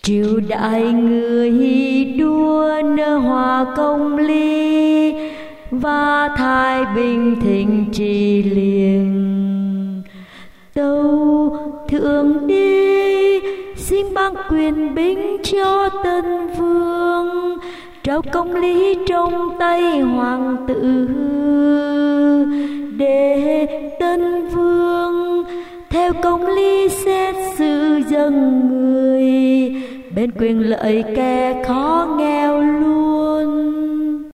triều đại người đua nở hòa công lý và thái bình thịnh trị liền. Tâu thượng đế xin ban quyền binh cho tân vương, trao công lý trong tay hoàng tử, để tân vương theo công lý xét xử dân người, bên quyền lợi kẻ khó nghèo luôn.